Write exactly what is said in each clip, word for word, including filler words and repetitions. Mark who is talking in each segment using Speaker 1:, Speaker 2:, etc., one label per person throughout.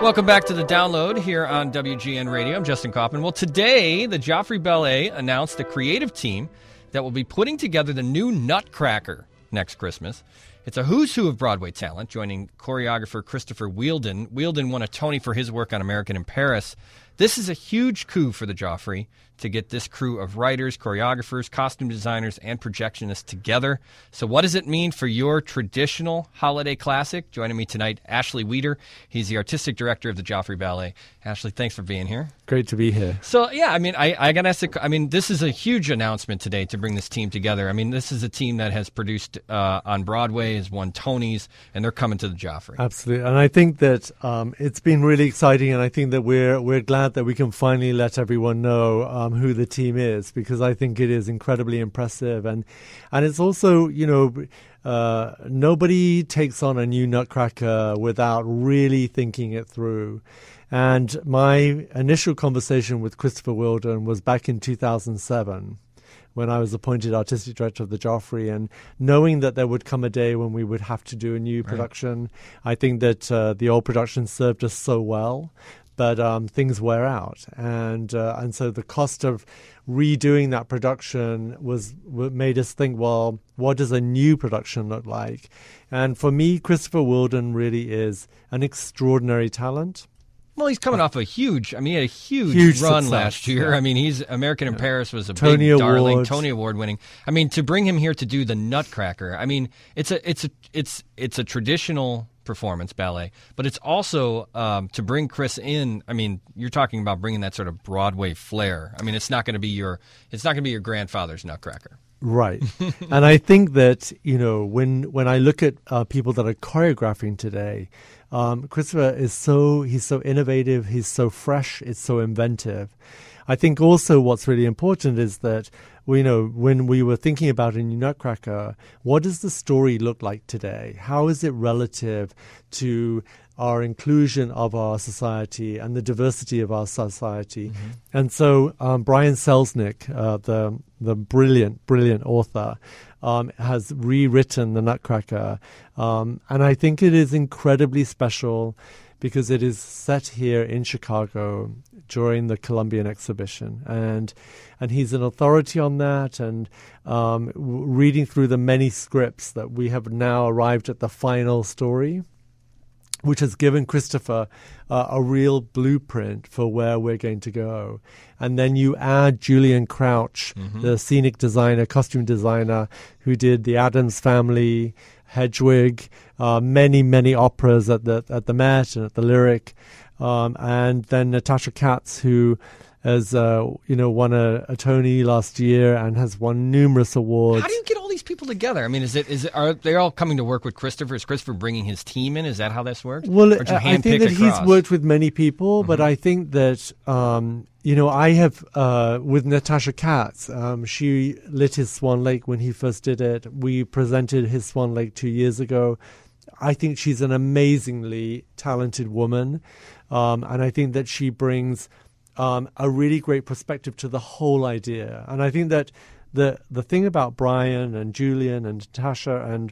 Speaker 1: Welcome back to The Download here on W G N Radio. I'm Justin Kaufman. Well, today, the Joffrey Ballet announced a creative team that will be putting together the new Nutcracker next Christmas. It's a who's who of Broadway talent, joining choreographer Christopher Wheeldon. Wheeldon won a Tony for his work on American in Paris. This is a huge coup for the Joffrey to get this crew of writers, choreographers, costume designers, and projectionists together. So what does it mean for your traditional holiday classic? Joining me tonight, Ashley Weeder. He's the artistic director of the Joffrey Ballet. Ashley, thanks for being here.
Speaker 2: Great to be here.
Speaker 1: So, yeah, I mean, I, I got to ask, I mean, this is a huge announcement today to bring this team together. I mean, this is a team that has produced uh, on Broadway, has won Tonys, and they're coming to the Joffrey.
Speaker 2: Absolutely. And I think that um, it's been really exciting, and I think that we're we're glad that we can finally let everyone know um, who the team is, because I think it is incredibly impressive. And, and it's also, you know, uh, nobody takes on a new Nutcracker without really thinking it through. And my initial conversation with Christopher Wheeldon was back in two thousand seven, when I was appointed artistic director of the Joffrey, and knowing that there would come a day when we would have to do a new production. Right. I think that uh, the old production served us so well, but um, things wear out. And uh, and so the cost of redoing that production was made us think, well, what does a new production look like? And for me, Christopher Wheeldon really is an extraordinary talent.
Speaker 1: Well, he's coming off a huge, I mean, he had a huge,
Speaker 2: huge
Speaker 1: run
Speaker 2: success,
Speaker 1: last year.
Speaker 2: Yeah.
Speaker 1: I mean, he's American in yeah. Paris was a
Speaker 2: Tony
Speaker 1: big darling,
Speaker 2: Award.
Speaker 1: Tony Award winning. I mean, to bring him here to do the Nutcracker, I mean, it's a it's a it's it's a traditional performance ballet, but it's also um, to bring Chris in. I mean, you're talking about bringing that sort of Broadway flair. I mean, it's not going to be your it's not going to be your grandfather's Nutcracker.
Speaker 2: Right. And I think that, you know, when when I look at uh, people that are choreographing today, um, Christopher is so, he's so innovative, he's so fresh, it's so inventive. I think also what's really important is that, we you know, when we were thinking about a new Nutcracker, what does the story look like today? How is it relative to our inclusion of our society and the diversity of our society? Mm-hmm. And so um, Brian Selznick, uh, the the brilliant, brilliant author, um, has rewritten the Nutcracker. Um, and I think it is incredibly special because it is set here in Chicago during the Columbian exhibition. And and he's an authority on that. And um, w- reading through the many scripts that we have now arrived at the final story, which has given Christopher uh, a real blueprint for where we're going to go. And then you add Julian Crouch, mm-hmm. the scenic designer, costume designer, who did The Addams Family, Hedwig, uh, many, many operas at the at the Met and at the Lyric. Um, and then Natasha Katz, who has uh, you know won a, a Tony last year and has won numerous awards.
Speaker 1: How do you get all these people together? I mean, is it is it, are they all coming to work with Christopher? Is Christopher bringing his team in? Is that how this works?
Speaker 2: Well, I think that
Speaker 1: across?
Speaker 2: he's worked with many people,
Speaker 1: Mm-hmm.
Speaker 2: but I think that um, you know I have uh, with Natasha Katz. Um, she lit his Swan Lake when he first did it. We presented his Swan Lake two years ago. I think she's an amazingly talented woman, um, and I think that she brings um, a really great perspective to the whole idea. And I think that the the thing about Brian and Julian and Natasha and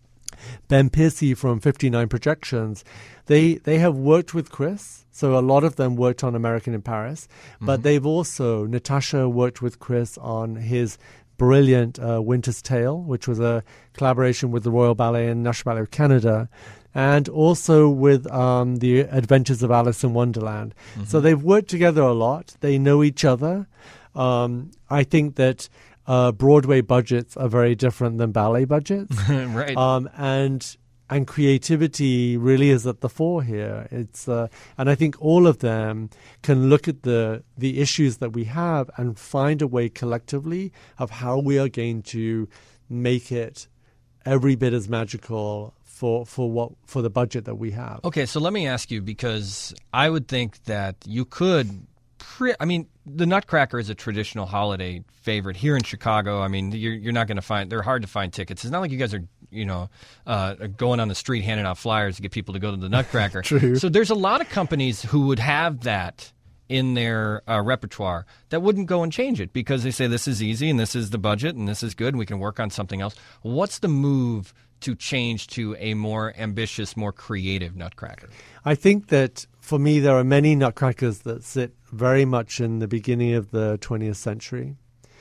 Speaker 2: Ben Piercy from fifty-nine Projections, they they have worked with Chris. So a lot of them worked on American in Paris, but mm-hmm. they've also, Natasha worked with Chris on his brilliant uh, Winter's Tale, which was a collaboration with the Royal Ballet and National Ballet of Canada, and also with um, the Adventures of Alice in Wonderland. Mm-hmm. So they've worked together a lot. They know each other. Um, I think that uh, Broadway budgets are very different than ballet budgets.
Speaker 1: Right.
Speaker 2: Um, and and creativity really is at the fore here. It's uh, and I think all of them can look at the the issues that we have and find a way collectively of how we are going to make it every bit as magical for for what for the budget that we have.
Speaker 1: Okay, so let me ask you, because I would think that you could pre- I mean, the Nutcracker is a traditional holiday favorite here in Chicago. I mean, you're you're not going to find, they're hard to find tickets. It's not like you guys are, you know, uh, going on the street handing out flyers to get people to go to the Nutcracker.
Speaker 2: True.
Speaker 1: So there's a lot of companies who would have that in their uh, repertoire that wouldn't go and change it because they say this is easy and this is the budget and this is good and we can work on something else. What's the move to change to a more ambitious, more creative Nutcracker?
Speaker 2: I think that for me, there are many Nutcrackers that sit very much in the beginning of the twentieth century.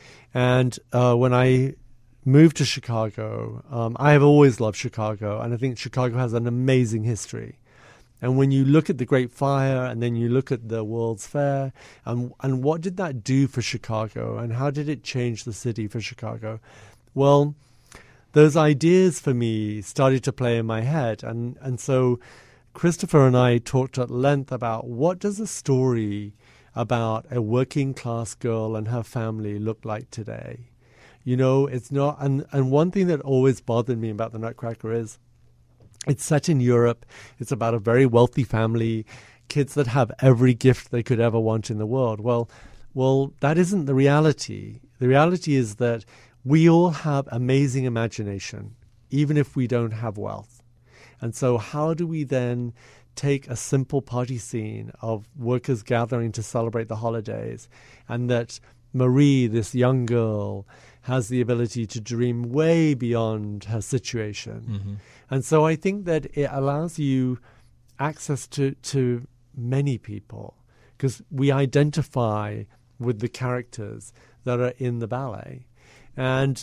Speaker 2: And uh, when I moved to Chicago, um, I have always loved Chicago, and I think Chicago has an amazing history. And when you look at the Great Fire and then you look at the World's Fair, and, and what did that do for Chicago, and how did it change the city for Chicago? Well, those ideas for me started to play in my head. And, and so Christopher and I talked at length about what does a story about a working class girl and her family look like today? You know, it's not, and, and one thing that always bothered me about the Nutcracker is it's set in Europe. It's about a very wealthy family, kids that have every gift they could ever want in the world. Well, well, that isn't the reality. The reality is that we all have amazing imagination, even if we don't have wealth. And so how do we then take a simple party scene of workers gathering to celebrate the holidays, and that Marie, this young girl, has the ability to dream way beyond her situation. Mm-hmm. And so I think that it allows you access to, to many people, because we identify with the characters that are in the ballet. And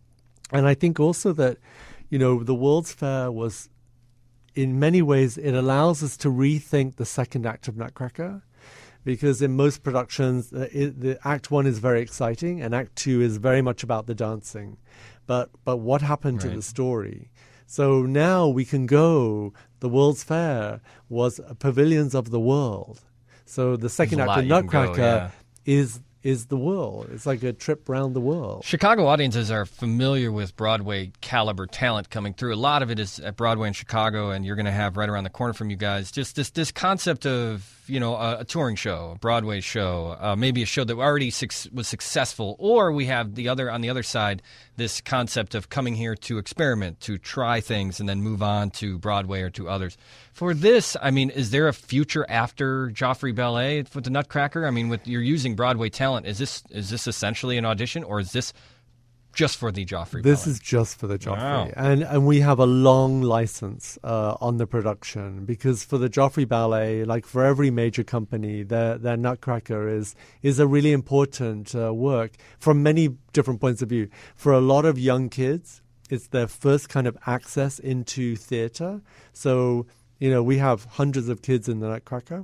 Speaker 2: and I think also that, you know, the World's Fair was, in many ways, it allows us to rethink the second act of Nutcracker, because in most productions, uh, it, the act one is very exciting, and act two is very much about the dancing. But but what happened right. to the story? So now we can go, the World's Fair was Pavilions of the World. So the second act of Nutcracker go, yeah. is is the world. It's like a trip around the world.
Speaker 1: Chicago audiences are familiar with Broadway caliber talent coming through. A lot of it is at Broadway in Chicago, and you're going to have right around the corner from you guys just this this concept of, you know, a, a touring show, a Broadway show, uh, maybe a show that already su- was successful, or we have the other on the other side, this concept of coming here to experiment, to try things, and then move on to Broadway or to others. For this, I mean, is there a future after Joffrey Ballet with the Nutcracker? I mean, with you're using Broadway talent, is this is this essentially an audition, or is this just for the Joffrey
Speaker 2: This
Speaker 1: Ballet?
Speaker 2: is just for the Joffrey.
Speaker 1: Wow.
Speaker 2: And and we have a long license uh, on the production, because for the Joffrey Ballet, like for every major company, their their Nutcracker is is a really important uh, work from many different points of view. For a lot of young kids, it's their first kind of access into theater. So, you know, we have hundreds of kids in the Nutcracker.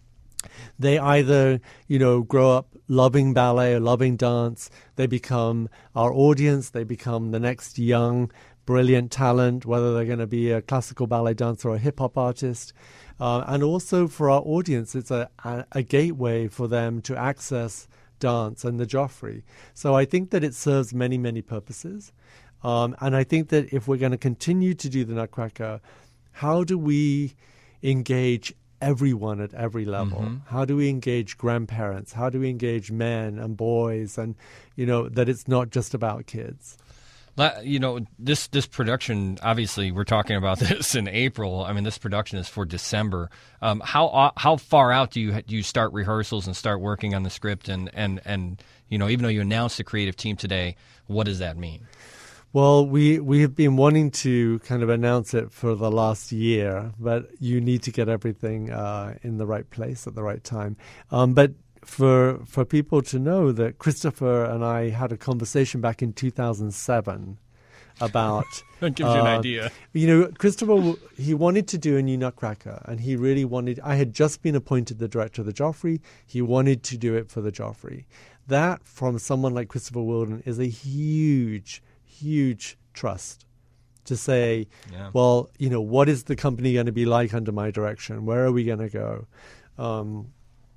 Speaker 2: They either, you know, grow up loving ballet or loving dance. They become our audience. They become the next young, brilliant talent, whether they're going to be a classical ballet dancer or a hip-hop artist. Uh, and also for our audience, it's a, a, a gateway for them to access dance and the Joffrey. So I think that it serves many, many purposes. Um, and I think that if we're going to continue to do the Nutcracker, how do we engage everyone at every level? Mm-hmm. How do we engage grandparents? How do we engage men and boys? And, you know, that it's not just about kids.
Speaker 1: You know, this this production, obviously, we're talking about this in April. I mean, this production is for December. Um, how how far out do you do you start rehearsals and start working on the script? And, and, and you know, even though you announced the creative team today, what does that mean?
Speaker 2: Well, we, we have been wanting to kind of announce it for the last year, but you need to get everything uh, in the right place at the right time. Um, but for for people to know that Christopher and I had a conversation back in two thousand seven about...
Speaker 1: That gives uh, you an idea.
Speaker 2: You know, Christopher, he wanted to do a new Nutcracker, and he really wanted... I had just been appointed the director of the Joffrey. He wanted to do it for the Joffrey. That, from someone like Christopher Wheeldon, is a huge... huge trust to say, yeah. well, you know, what is the company going to be like under my direction? Where are we going to go? Um,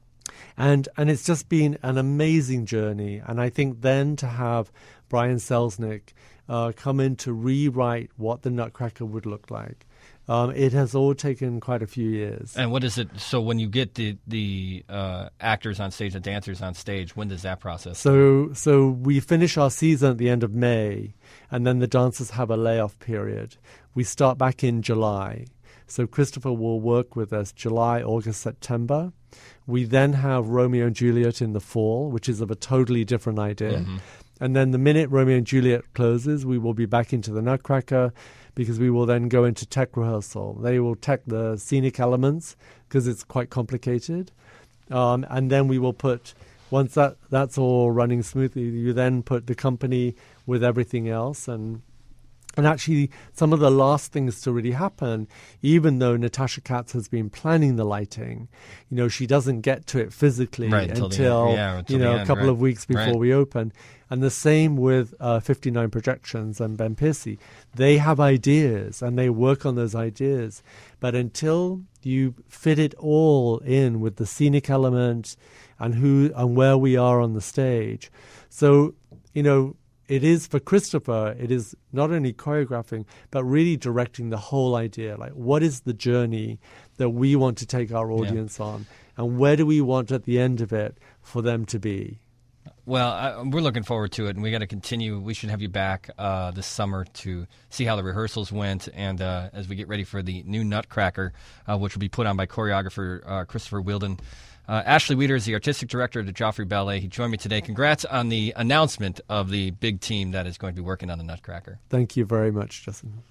Speaker 2: and and it's just been an amazing journey. And I think then to have Brian Selznick uh, come in to rewrite what the Nutcracker would look like, Um, it has all taken quite a few years.
Speaker 1: And what is it? So when you get the the uh, actors on stage, the dancers on stage, when does that process
Speaker 2: So
Speaker 1: start?
Speaker 2: so we finish our season at the end of May, and then the dancers have a layoff period. We start back in July. So Christopher will work with us July, August, September. We then have Romeo and Juliet in the fall, which is of a totally different idea. Mm-hmm. And then the minute Romeo and Juliet closes, we will be back into the Nutcracker. because we will then go into tech rehearsal. They will tech the scenic elements because it's quite complicated. Um, and then we will put, once that, that's all running smoothly, you then put the company with everything else. And and actually, some of the last things to really happen, even though Natasha Katz has been planning the lighting, you know, she doesn't get to it physically
Speaker 1: right,
Speaker 2: until,
Speaker 1: until yeah, until
Speaker 2: you know,
Speaker 1: end,
Speaker 2: a couple
Speaker 1: right.
Speaker 2: of weeks before
Speaker 1: right.
Speaker 2: we open. And the same with uh, fifty-nine Projections and Ben Piercy. They have ideas and they work on those ideas. But until you fit it all in with the scenic element and who and where we are on the stage. So, you know, it is for Christopher, it is not only choreographing, but really directing the whole idea. Like, what is the journey that we want to take our audience yeah. on? And where do we want at the end of it for them to be?
Speaker 1: Well, I, we're looking forward to it, and we got to continue. We should have you back uh, this summer to see how the rehearsals went, and uh, as we get ready for the new Nutcracker, uh, which will be put on by choreographer uh, Christopher Wheeldon. Uh, Ashley Weeder is the artistic director of the Joffrey Ballet. He joined me today. Congrats on the announcement of the big team that is going to be working on the Nutcracker.
Speaker 2: Thank you very much, Justin.